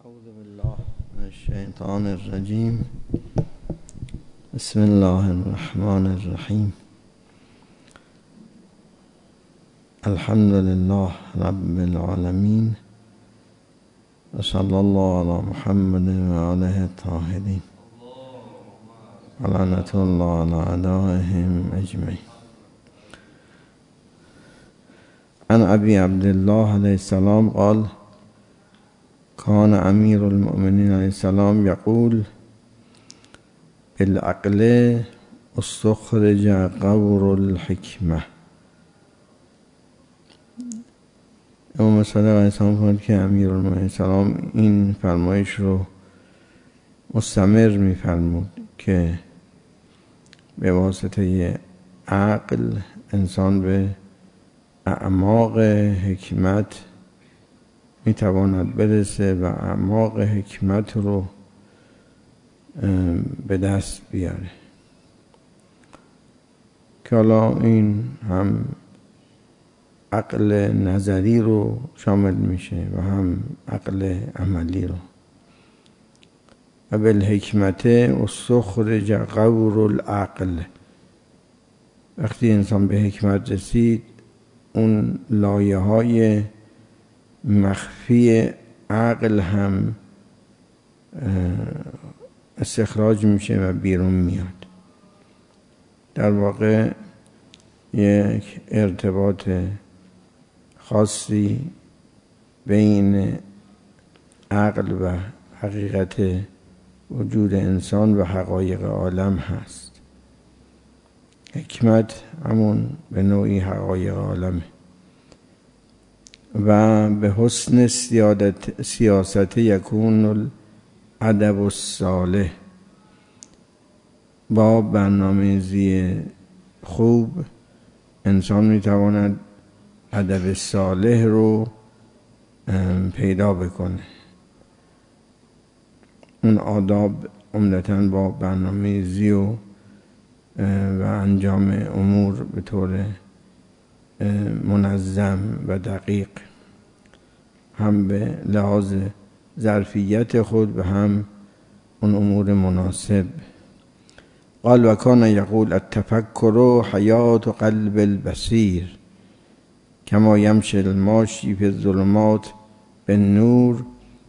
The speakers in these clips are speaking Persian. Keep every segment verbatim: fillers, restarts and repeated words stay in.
اعوذ بالله من الشیطان الرجیم. بسم الله الرحمن الرحیم. الحمد لله رب العالمین و صلی الله علی محمد و آله الطاهرین و لعنة الله علی اعدائهم اجمعین. عن ابی عبدالله علیه السلام قال كان امیر المؤمنین علیه السلام یقول بالعقل استخرج غور الحکمه. امام صادق علیه السلام فرمود که امیر المؤمنین علیه السلام این فرمایش رو مستمر می‌فرمود که به واسطه عقل انسان به اعماق حکمت میتواند برسه و اعماق حکمت رو به دست بیاره، که حالا این هم عقل نظری رو شامل میشه و هم عقل عملی رو. و بالحکمت استخرج غور العقل. وقتی انسان به حکمت رسید، اون لایه های مخفی عقل هم استخراج میشه و بیرون میاد. در واقع یک ارتباط خاصی بین عقل و حقیقت وجود انسان و حقایق عالم هست. حکمت همون به نوعی حقایق عالمه و به حسن سیادت سیاست یکون الادب الصالح. با برنامه‌ریزی خوب انسان میتواند ادب صالح رو پیدا بکنه. اون آداب عمدتاً با برنامه‌ریزی و و انجام امور به طور منظم و دقیق، هم به لحاظ ظرفیت خود و هم اون امور مناسب. قال و کان یقول التفکر حیات قلب البصیر کما یمشی الماشی فی الظلمات بالنور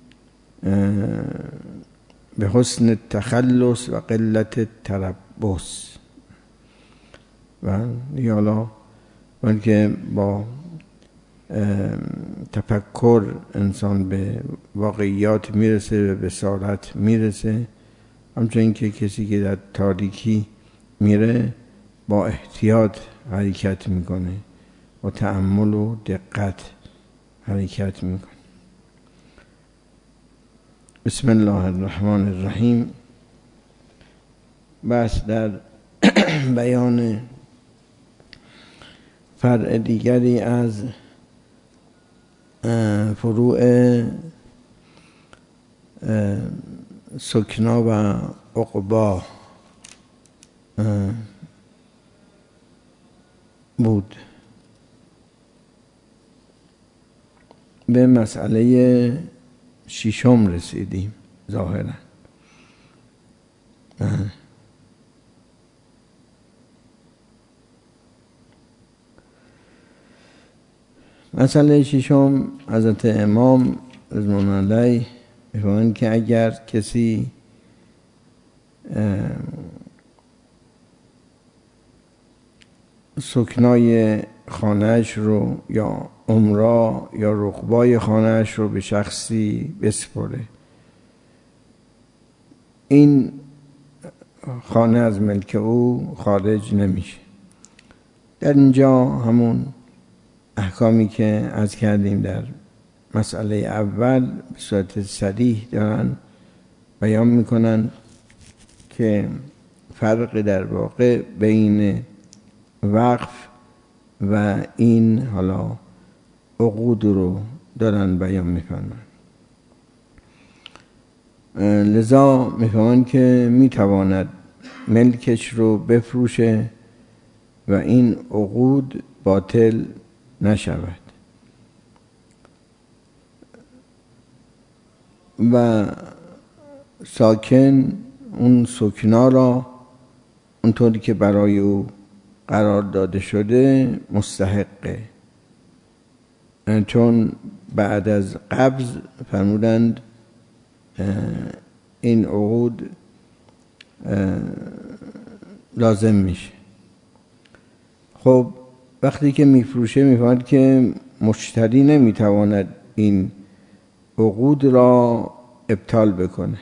به حسن التخلص و قلت التربص. و حالا بلکه با تفکر انسان به واقعیات میرسه و به بصارت میرسه، همچنین که کسی که در تاریکی میره با احتیاط حرکت میکنه، با تأمل و دقت حرکت میکنه. بسم الله الرحمن الرحیم. بس در بیان فرع دیگری از فروع سکنا و عقبا بود. به مسئله ششم رسیدیم ظاهرا. مسئله ششم، حضرت امام رضوان علیه می‌فرمایند که اگر کسی سکنای خانه‌اش رو یا عمرا یا رقبای خانه‌اش رو به شخصی بسپره، این خانه از ملک او خارج نمیشه. در اینجا همون احکامی که عرض کردیم در مسئله اول به صورت صریح دارن بیان میکنن که فرق در واقع بین وقف و این حالا عقود رو دارن بیان میکنن. لذا میفهمن که میتواند ملکش رو بفروشه و این عقود باطل نشود. و ساکن اون سکنا را اونطوری که برای او قرار داده شده مستحقه، چون بعد از قبض فرمودند این عقود لازم میشه. خب وقتی که میفروشه میفهمد که مشتری نمیتواند این عقود را ابطال بکنه،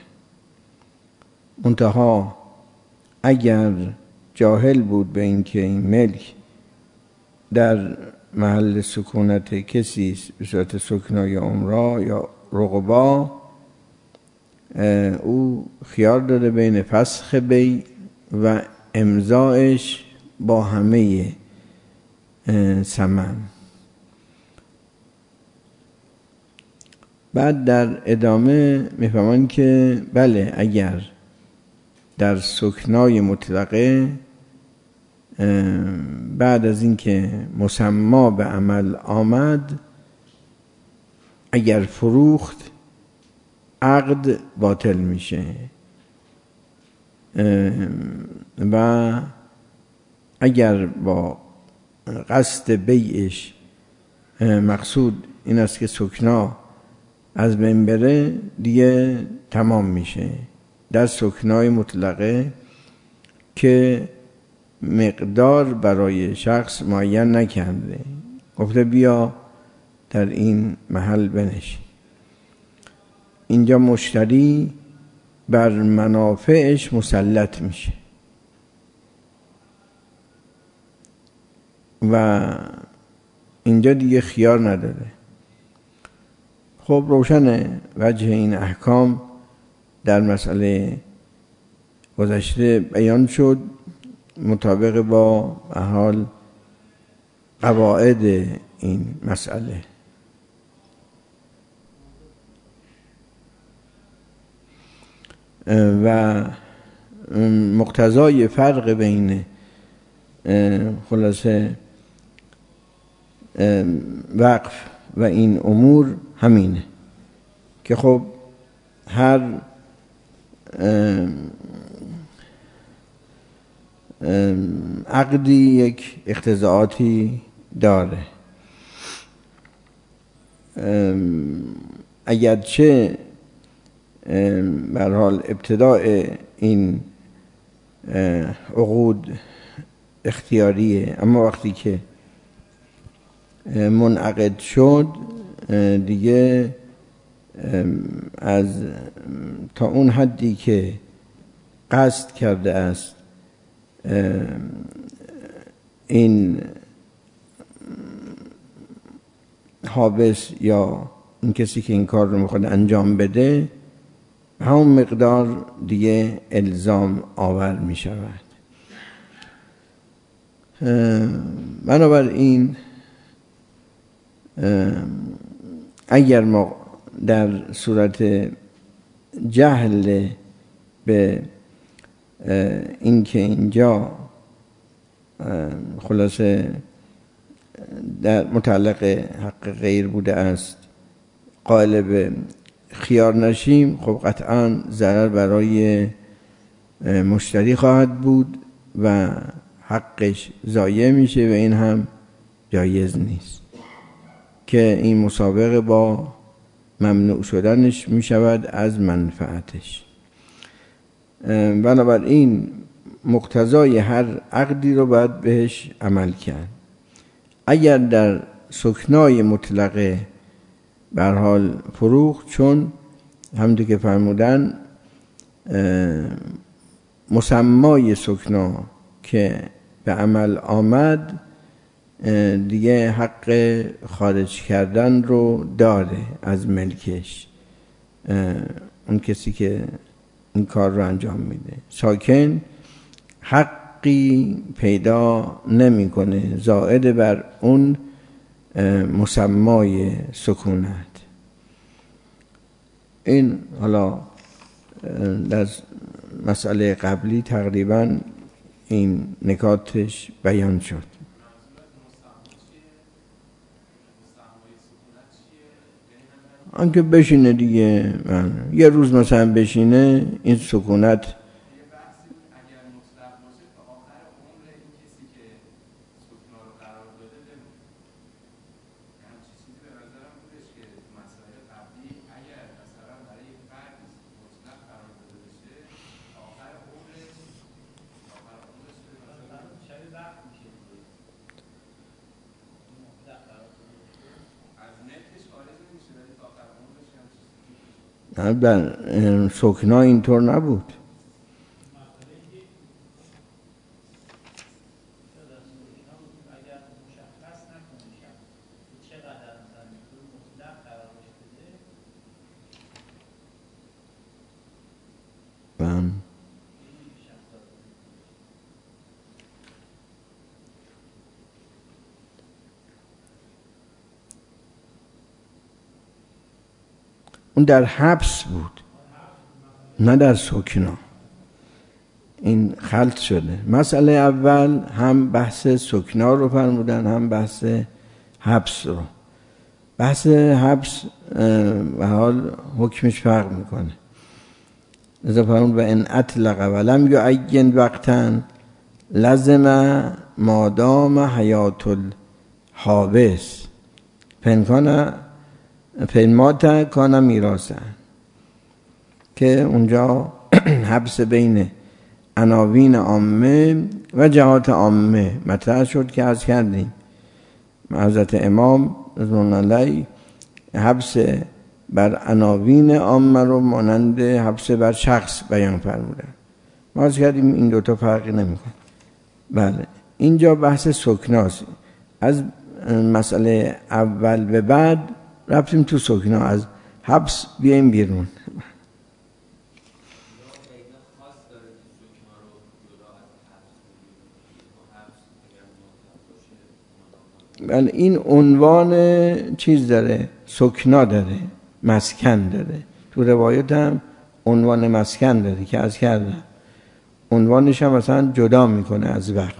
منتها اگر جاهل بود به این که این ملک در محل سکونت کسی است به صورت سکنای عمرا یا رقبا، او خیار داده بین فسخ بی و امضایش با همه ثمن. بعد در ادامه میفهمند که بله اگر در سکنای مطلقه بعد از اینکه مسما به عمل آمد اگر فروخت عقد باطل میشه و اگر با قصد بیعش مقصود این است که سکنا از بین بره دیگه تمام میشه. در سکنای مطلقه که مقدار برای شخص معین نکرده، گفته بیا در این محل بنشین، اینجا مشتری بر منافعش مسلط میشه و اینجا دیگه خیار نداره. خب روشنه وجه این احکام در مسئله گذشته بیان شد مطابق با حال قواعد این مسئله. و مقتضای فرق بین خلاصه وقف و این امور همینه که خب هر عقدی یک اقتضاعاتی داره، اگرچه به هر حال ابتداء این عقود اختیاریه، اما وقتی که منعقد شد دیگه از تا اون حدی که قصد کرده است این حابس یا این کسی که این کار رو میخواد انجام بده همون مقدار دیگه الزام آور میشود. بنابراین اگر ما در صورت جهل به این که اینجا خلاصه در متعلق حق غیر بوده است قائل به خیار نشیم، خب قطعا ضرر برای مشتری خواهد بود و حقش ضایع میشه و این هم جایز نیست که این مسابقه با ممنوع شدنش میشود از منفعتش. بنابراین مقتضای هر عقدی رو باید بهش عمل کرد. اگر در سکنای مطلقه به هر حال فروخت، چون همونطور که فرمودن مسمای سکنا که به عمل آمد دیگه حق خارج کردن رو داره از ملکش اون کسی که این کار رو انجام میده. ساکن حقی پیدا نمیکنه زائد بر اون مسمای سکونت. این حالا در مسئله قبلی تقریبا این نکاتش بیان شد. آنکه بشینه دیگه، من. یه روز مثلا بشینه این سکونت بر سکنا اینطور نبود. بله. اون در حبس بود نه در سکنا. این خلط شده. مسئله اول هم بحث سکنا رو فرمودن هم بحث حبس رو. بحث حبس به حال حکمش فرق میکنه. لذا فرمود و ان اطلق ولم یعین وقتا لزم مادام حیات الحابس پنکانه فیلمات کانا میراثن، که اونجا حبس بین عناوین عامه و جهات عامه مطرح شد که عرض کردیم حضرت امام رضوان الله علیه حبس بر عناوین عامه رو مانند حبس بر شخص بیان فرمودن. ما عرض کردیم این دوتا فرقی نمیکنه. بله، اینجا بحث سکناست. از مسئله اول به بعد رفتیم تو سکنا، از حبس بیایم بیرون. بله، این عنوان چیز داره، سکنا داره، مسکن داره. تو روایت هم عنوان مسکن داره که از کردم عنوانش هم مثلا جدا میکنه از وقف.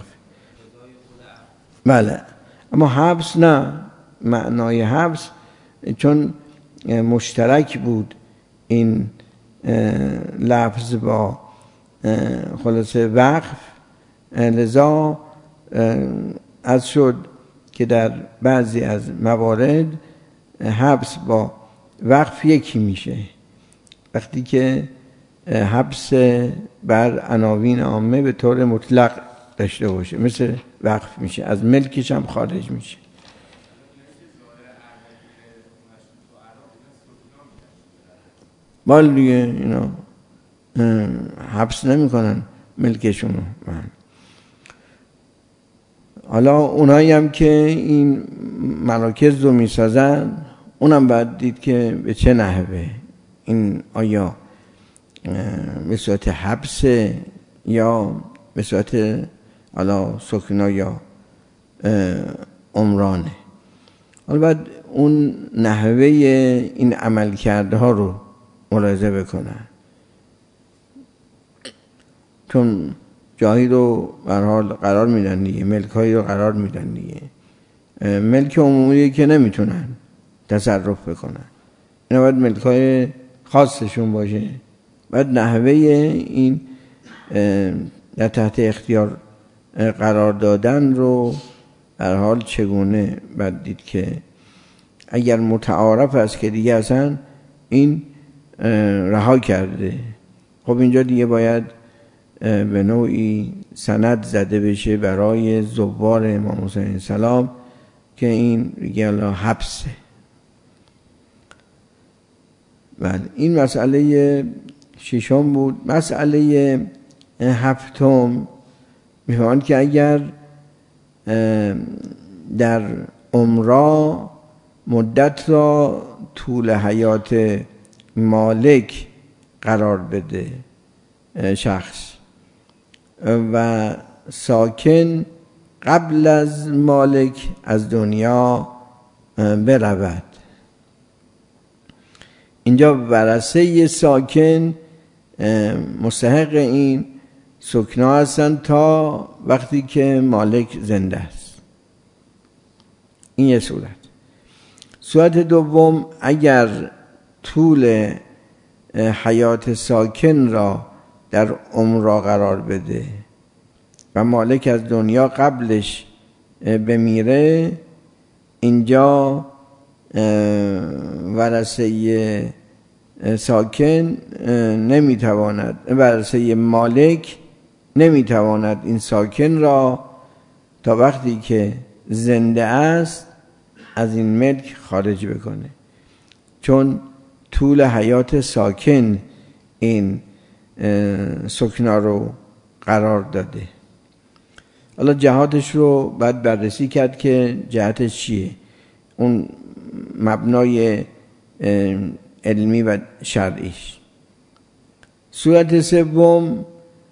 بله، اما حبس نه. معنای حبس چون مشترک بود این لفظ با خلاصه وقف، لذا از شد که در بعضی از موارد حبس با وقف یکی میشه. وقتی که حبس بر عناوین عامه به طور مطلق داشته باشه مثل وقف میشه، از ملکش هم خارج میشه. بال دیگه اینا حبس نمی کنن ملکشونو. حالا اونایی هم که این مراکز رو می سازن اونم باید دید که به چه نحوه این، آیا به صورت حبس یا به صورت حالا سکنا یا عمرانه. حالا باید اون نحوه این عمل کرده ها رو ملاحظه بکنن، چون جایی رو به هر حال قرار میدن دیگه، ملکایی رو قرار میدن دیگه. ملک عمومی که نمیتونن تصرف بکنن، اینا باید ملکای خاصشون باشه. باید نحوه این در تحت اختیار قرار دادن رو در حال چگونه باید دید که اگر متعارف است که دیگه اصلا این رها کرده، خب اینجا دیگه باید به نوعی سند زده بشه برای زوار امام حسین علیه السلام که این دیگه الله حبسه. بله، این مسئله ششم بود. مسئله هفتم میفهمند که اگر در عمره مدت را طول حیات مالک قرار بده شخص و ساکن قبل از مالک از دنیا برود، اینجا ورثه ساکن مستحق این سکنا هستند تا وقتی که مالک زنده است. این یه صورت. صورت دوم، اگر طول حیات ساکن را در عمر قرار بده و مالک از دنیا قبلش بمیره، اینجا ورثه ساکن نمیتواند، ورثه مالک نمیتواند این ساکن را تا وقتی که زنده است از این ملک خارج بکنه، چون طول حیات ساکن این سکنا رو قرار داده. حالا جهاتش رو باید بررسی کرد که جهتش چیه، اون مبنای علمی و شرعیش. صورت سوم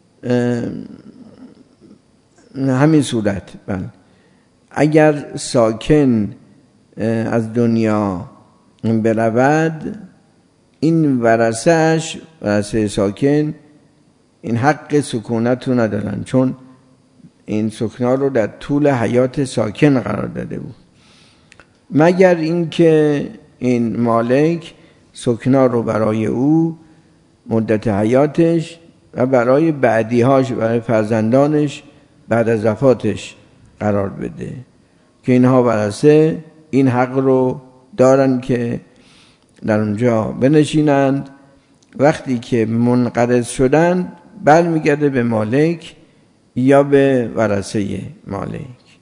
همین صورت، بله، اگر ساکن از دنیا برود، این ورثه‌اش، ورثه ساکن، این حق سکونت رو ندارن، چون این سکنا رو در طول حیات ساکن قرار داده بود، مگر اینکه این مالک سکنا رو برای او مدت حیاتش و برای بعدیهاش، برای فرزندانش بعد از وفاتش قرار بده، که اینها ورثه این حق رو دارن که در اونجا بنشینند. وقتی که منقرض شدن برمیگرده به مالک یا به ورثه مالک.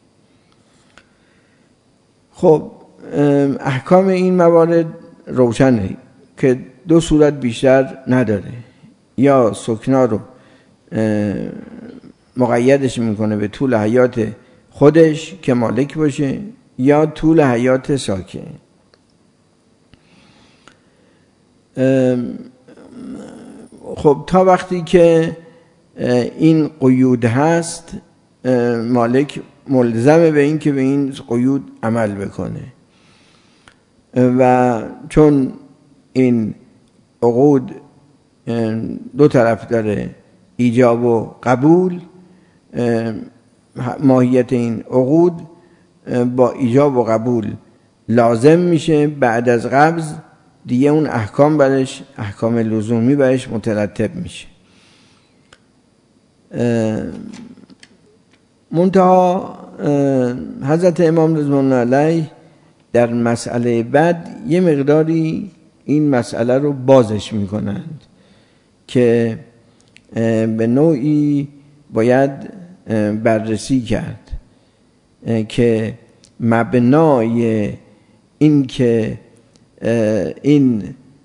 خب احکام این موارد روشنه که دو صورت بیشتر نداره، یا سکنا رو مقیدش میکنه به طول حیات خودش که مالک باشه، یا طول حیات ساکن. خب تا وقتی که این قیود هست، مالک ملزمه به این که به این قیود عمل بکنه، و چون این عقود دو طرف داره، ایجاب و قبول، ماهیت این عقود با ایجاب و قبول لازم میشه، بعد از قبض دیگه اون احکام برش، احکام لزومی برش مترتب میشه. منتها حضرت امام رضوان الله علیه در مسئله بعد یه مقداری این مسئله رو بازش میکنند که به نوعی باید بررسی کرد که مبنای این که این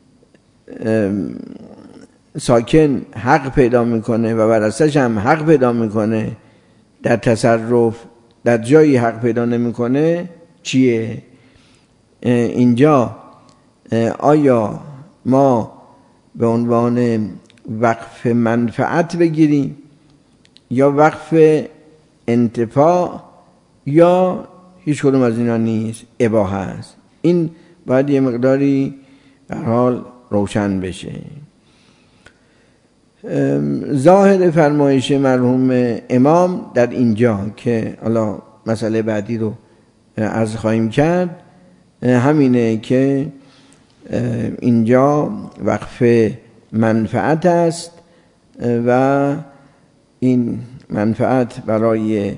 ساکن حق پیدا میکنه و ورثه‌ش هم حق پیدا میکنه، در تصرف در جایی حق پیدا نمیکنه چیه؟ اینجا آیا ما به عنوان وقف منفعت بگیریم یا وقف انتفاع، یا هیچ کدوم از اینا نیست، اباحه است؟ این باید یه مقداری به حال روشن بشه. ظاهر فرمایش مرحوم امام در اینجا که حالا مسئله بعدی رو عرض خواهیم کرد همینه که اینجا وقف منفعت است و این منفعت برای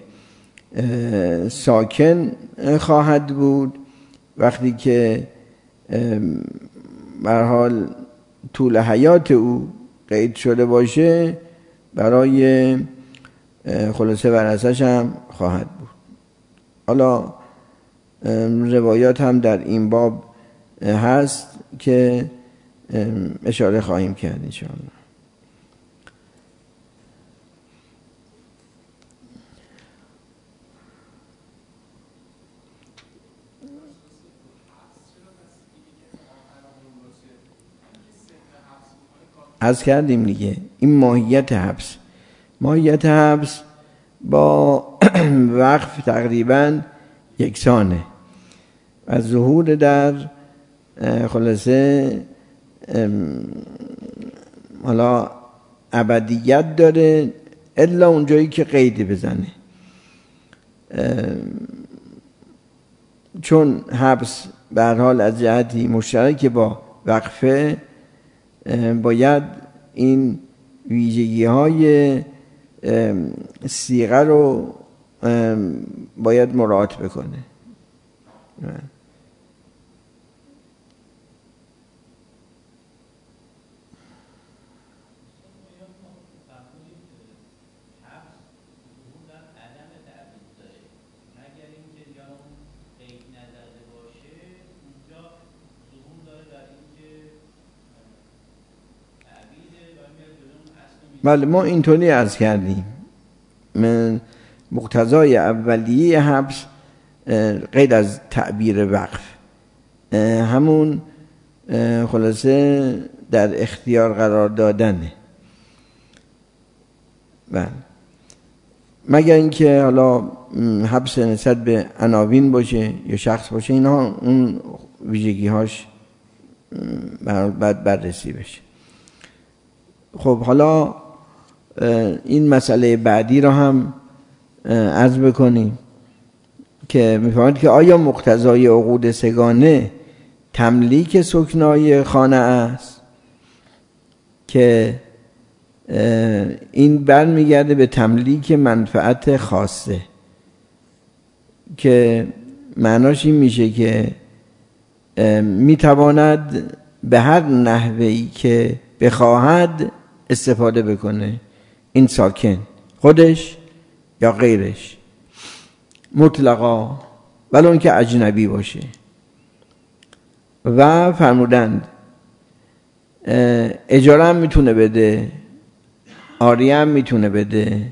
ساکن خواهد بود وقتی که به هر حال طول حیات او قید شده باشه، برای خلاصه ورثه‌ش هم خواهد بود. حالا روایات هم در این باب هست که اشاره خواهیم کرد انشاءالله. عرض کردیم دیگه، این ماهیت حبس، ماهیت حبس با وقف تقریبا یکسانه و ظهور در خلاصه حالا ابدیت داره الا اونجایی که قید بزنه، چون حبس به هر حال از جهتی مشترک با وقفه باید این ویژگی های صیغه رو باید مراعات بکنه. بله ما اینطوری عرض کردیم، من مقتضای اولیه حبس غیر از تعبیر وقف همون خلاصه در اختیار قرار دادنه. بله مگر اینکه حالا حبس نسبت به عناوین باشه یا شخص باشه، اینا اون ویژگی هاش باید بررسی بشه. خب حالا این مسئله بعدی رو هم عرض بکنیم که می‌فرماید که آیا مقتضای عقود سگانه تملیک سکنای خانه است، که این برمیگرده به تملیک منفعت خاصه، که معناش این میشه که میتواند به هر نحوی که بخواهد استفاده بکنه این ساکن، خودش یا غیرش، مطلقا ولو اون که اجنبی باشه. و فرمودند اجاره هم میتونه بده، عاریه هم میتونه بده،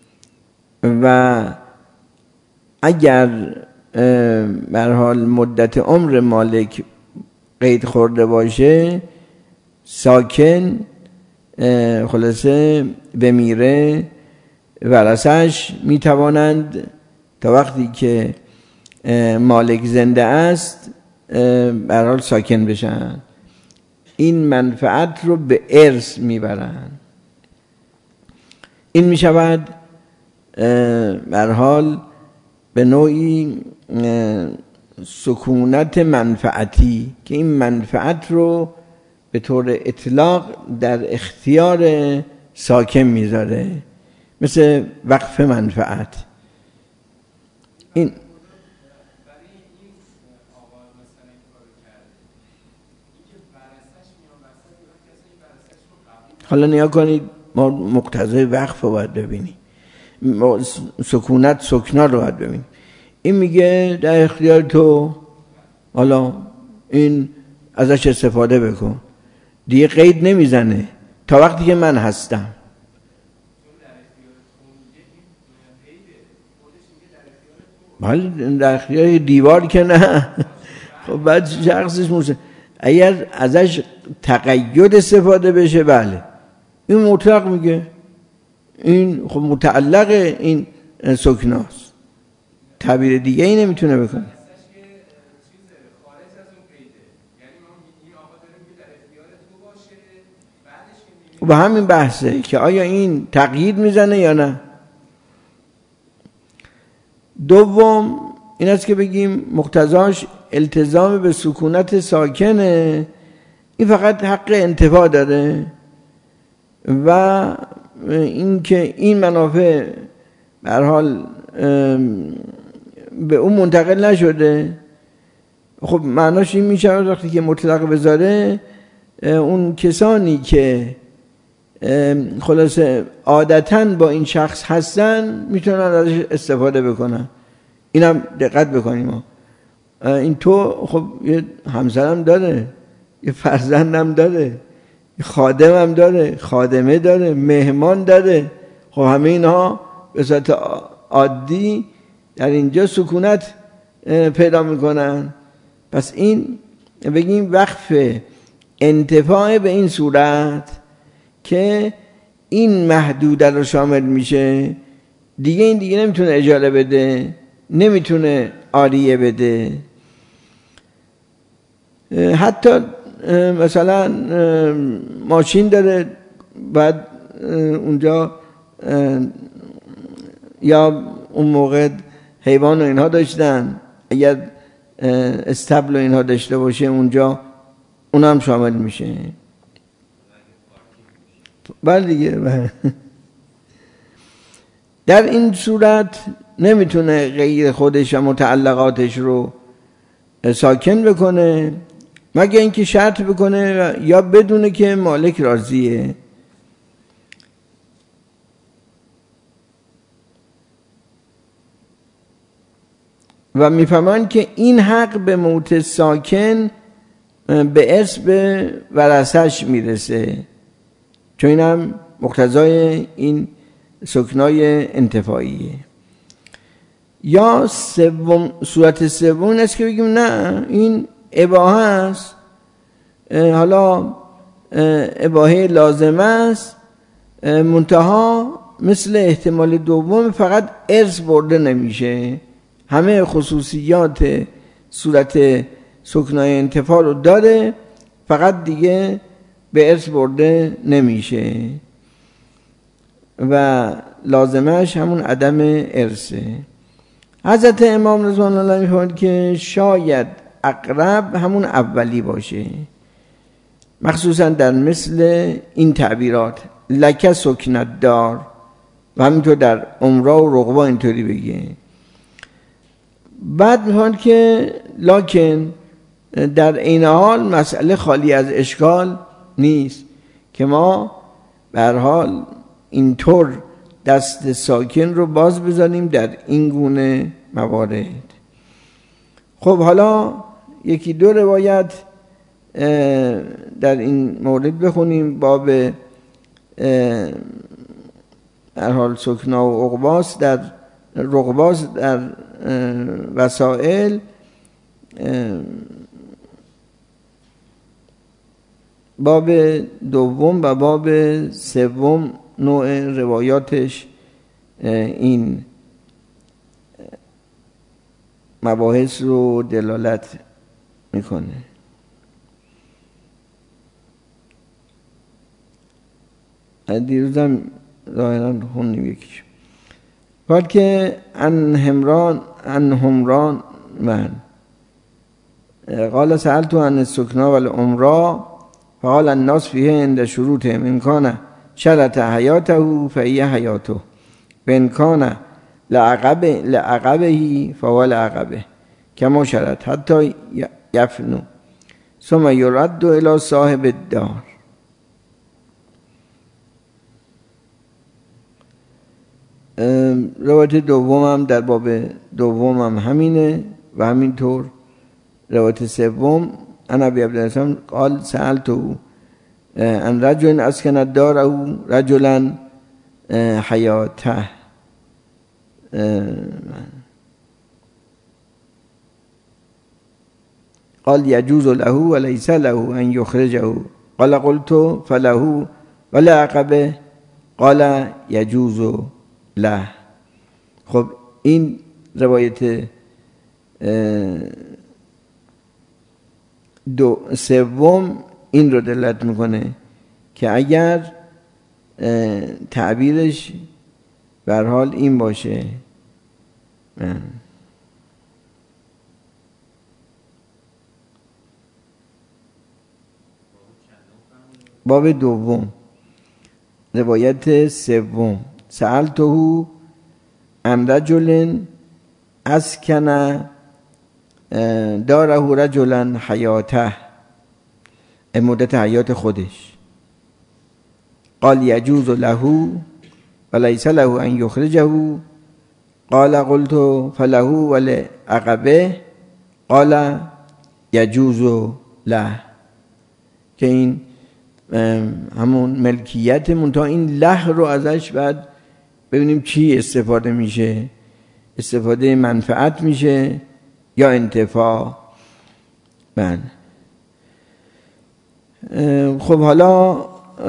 و اگر به هر حال مدت عمر مالک قید خورده باشه، ساکن خلاصه بمیره، ورثه‌اش میتوانند تا وقتی که مالک زنده است به هر حال ساکن بشن، این منفعت رو به ارث میبرن. این میشود به هر حال به نوعی سکونت منفعتی که این منفعت رو به طور اطلاق در اختیار ساکن میذاره، مثل وقف منفعت. این حالا نیا کنید، ما مقتضای وقف رو باید ببینیم، سکونت سکنا رو باید ببینیم. این میگه در اختیار تو، حالا این ازش استفاده بکن، دیگه قید نمیزنه تا وقتی که من هستم. بله در اختیار دیوار که نه. خب بعد شخصش موسه اگر ازش تقید استفاده بشه، بله این مطلق میگه، این خب متعلق این سکناست، تعبیر دیگه ای نمیتونه بکنه. و همین بحثه که آیا این تقیید میزنه یا نه. دوم این است که بگیم مقتضاش التزام به سکونت ساکنه، این فقط حق انتفاع داره، و این که این منافع به هر حال به اون منتقل نشده. خب معناش این میشه وقتی که مطلق بذاره، اون کسانی که خلاصه عادتاً با این شخص هستن میتونن ازش استفاده بکنن. اینم دقت بکنیم، این تو خب یه همسرم داره، یه فرزندم داره، یه خادمم داره، خادمه داره، مهمان داره، خب همه اینها به صورت عادی در اینجا سکونت پیدا میکنن. پس این بگیم وقف انتفاع به این صورت که این محدوده رو شامل میشه، دیگه این دیگه نمیتونه اجاره بده، نمیتونه عاریه بده. حتی مثلا ماشین داره، بعد اونجا یا اون موقع حیوان و اینها داشتن، اگر استبل و اینها داشته باشه اونجا اونم شامل میشه. بله دیگه. در این صورت نمیتونه غیر خودش و متعلقاتش رو ساکن بکنه مگر اینکه شرط بکنه یا بدونه که مالک راضیه. و میفهمن که این حق به موت ساکن به ارث به ورثه‌اش میرسه، چون اینم مقتضای این سکنای انتفاعیه. یا سوم، صورت سوم است که بگیم نه این اباحه است، حالا اباحه لازمه است، منتها مثل احتمال دوم فقط ارث برده نمیشه، همه خصوصیات صورت سکنای انتفاع رو داره، فقط دیگه به ارث برده نمیشه و لازمش همون عدم ارثه. حضرت امام رضوان الله میفرمایند که شاید اقرب همون اولی باشه، مخصوصا در مثل این تعبیرات لک سکنت دار و همینطور در عمرا و رقبا اینطوری بگه. بعد میفرمایند که لکن در این حال مسئله خالی از اشکال نیست که ما به هر حال اینطور دست ساکن رو باز بزنیم در این گونه موارد. خب حالا یکی دو روایت در این مورد بخونیم. باب هر حال سکنا و عقباس در رقباس در وسائل باب دوم و باب سوم نوع روایاتش این مباحث رو دلالت میکنه. دیروزم ظاهرا خوندیم یکیش. بعد که ان همران ان همران من قال سألت عن السکنا والعمرا فقال الناس فیه عند شروطهم ان کان شرط حیاته فهی حیاته و ان کان لعقب لعقبه فهو لعقبه کما شرط حتی یفنو ثم یرد الی صاحب الدار. روایت دومم در باب دومم همینه و همینطور روایت سوم انا ابی عبدالرحمن قال سألتو ان رجل اسکن الدار او رجلا حیاته قال يجوز له وليس له ان يخرجه قال قلت فله ولا عقبه قال يجوز له. خب این روایت دو سوم این رو دلالت میکنه که اگر تعبیرش به هر حال این باشه باب دوم روایت سوم سألته عن رجل اسکن داره رجلا حیاته مدت حیات خودش قال یجوز له ولیس له ان یخرجه قال قلت فله ولعقبه قال یجوز له. که این همون ملکیت منتها این له رو ازش بعد ببینیم چی استفاده میشه، استفاده منفعت میشه یا انتفاع. من خب حالا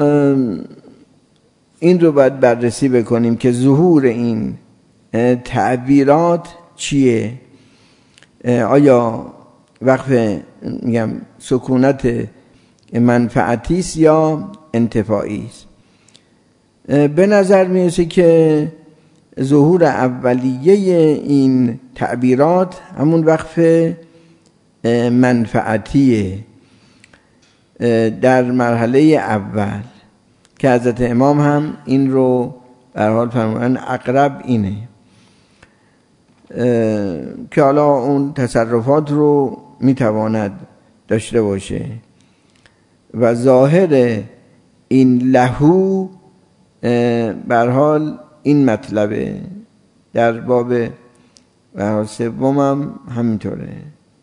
این رو باید بررسی بکنیم که ظهور این تعبیرات چیه. آیا وقف میگم سکونت منفعتی است یا انتفاعی است؟ به نظر میرسه که ظهور اولیه این تعبیرات همون وقف منفعتیه در مرحله اول که حضرت امام هم این رو به هر حال فرمودن اقرب اینه که حالا اون تصرفات رو میتواند داشته باشه و ظاهر این لهو به هر حال این مطلبه. در باب به هر حال سوم هم همینطوره،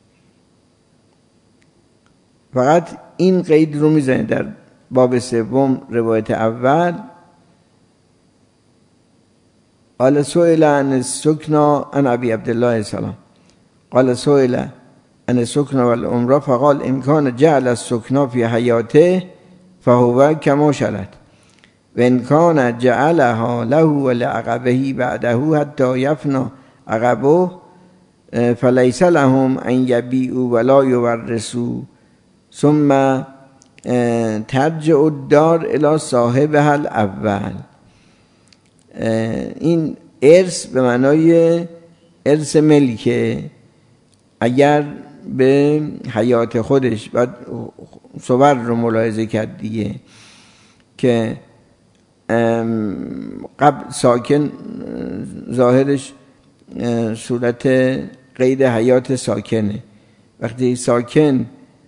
فقط این قید رو میزنه در باب سوم روایت اول قال سئل عن السکنا عن ابی عبدالله سلام قال سئل عن السکنا والعمره فقال ان كان جعل السکنا فی حیاته فهو كما شرط و ان كان جعلها له ولعقبه بعده حتى يفنى عقبه فليس لهم ان يبيعوا ولا يورثوا ثم ترجع الدار الى صاحبها الاول. این ارث به معنای ارث ملکه. اگر به حیات خودش بعد صور رو ملاحظه کرد دیگه که قبل ساکن ظاهرش صورت قید حیات ساکنه، وقتی ساکن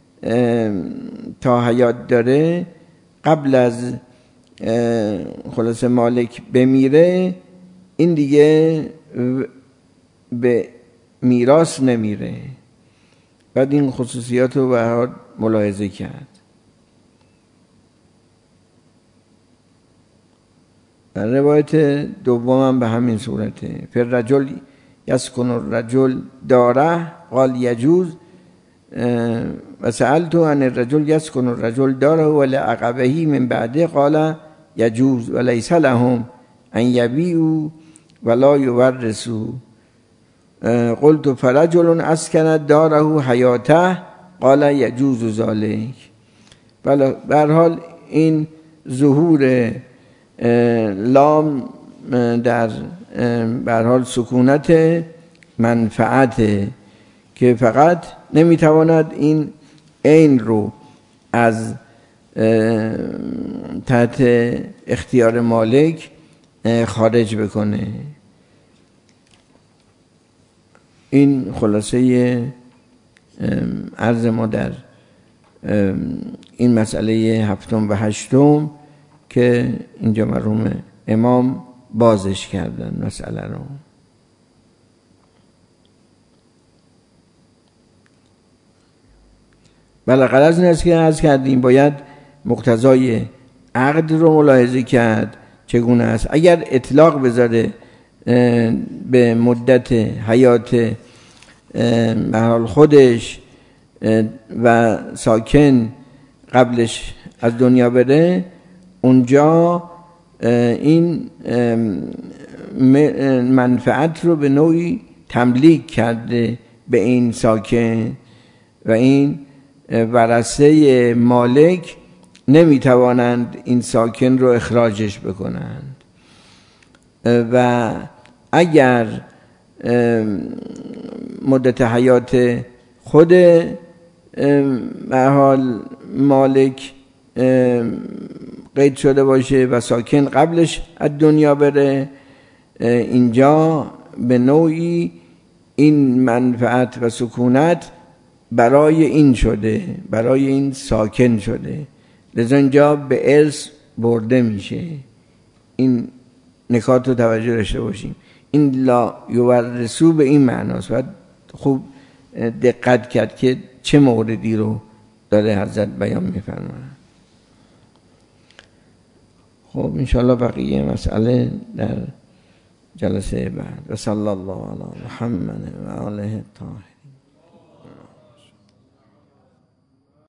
تا حیات داره قبل از خلاص مالک بمیره این دیگه به میراث نمیره. بعد این خصوصیات رو به هر حال ملاحظه کرد. در روایت دوم هم به همین صورته فر رجل یسکن الرجل داره قال یجوز و سألت عن الرجل یسکن الرجل داره ولعقبه من بعده قال یجوز ولیس لهم ان یبیعوا ولا یورثوا. قلت فرجل اسکن داره حیاته قال یجوز ذلک. بله به هر حال این ظهور لام در به هر حال سکونت منفعت که فقط نمیتواند این عین رو از تحت اختیار مالک خارج بکنه. این خلاصه عرض ما در این مسئله هفتم و هشتم که اینجا مرحوم امام بازش کردن مسئله رو. بله غرض این است که عرض کردیم باید مقتضای عقد رو ملاحظه کرد چگونه است. اگر اطلاق بذاره به مدت حیات به حال خودش و ساکن قبلش از دنیا بره اونجا این منفعت رو به نوعی تملیک کرده به این ساکن و این ورثه مالک نمیتوانند این ساکن رو اخراجش بکنند. و اگر مدت حیات خود به حال مالک قید شده باشه و ساکن قبلش از دنیا بره اینجا به نوعی این منفعت و سکونت برای این شده، برای این ساکن شده، لذا اینجا به ارث برده میشه. این نکات رو توجه داشته باشیم. این لا یورثو به این معناست. باید خوب دقت کرد که چه موردی رو داره حضرت بیان میفرماید. خب انشاءالله بقیه مسئله در جلسه بعد. و صلی الله علی محمد و آله الطاهرین.